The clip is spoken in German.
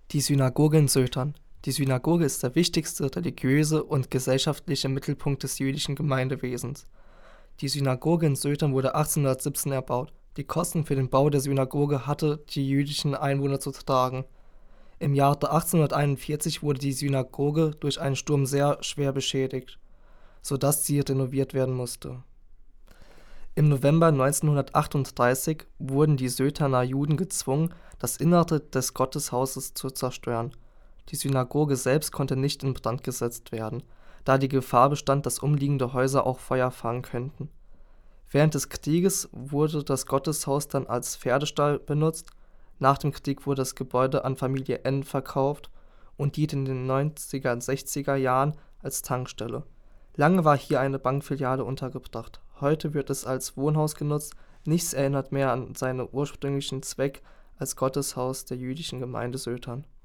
Die Synagoge in Sötern. Die Synagoge ist der wichtigste religiöse und gesellschaftliche Mittelpunkt des jüdischen Gemeindewesens. Die Synagoge in Sötern wurde 1817 erbaut. Die Kosten für den Bau der Synagoge hatte die jüdischen Einwohner zu tragen. Im Jahre 1841 wurde die Synagoge durch einen Sturm sehr schwer beschädigt, sodass sie renoviert werden musste. Im November 1938 wurden die Söterner Juden gezwungen, das Innere des Gotteshauses zu zerstören. Die Synagoge selbst konnte nicht in Brand gesetzt werden, da die Gefahr bestand, dass umliegende Häuser auch Feuer fangen könnten. Während des Krieges wurde das Gotteshaus dann als Pferdestall benutzt. Nach dem Krieg wurde das Gebäude an Familie N. verkauft und diente in den 90er und 60er Jahren als Tankstelle. Lange war hier eine Bankfiliale untergebracht. Heute wird es als Wohnhaus genutzt. Nichts erinnert mehr an seinen ursprünglichen Zweck als Gotteshaus der jüdischen Gemeinde Sötern.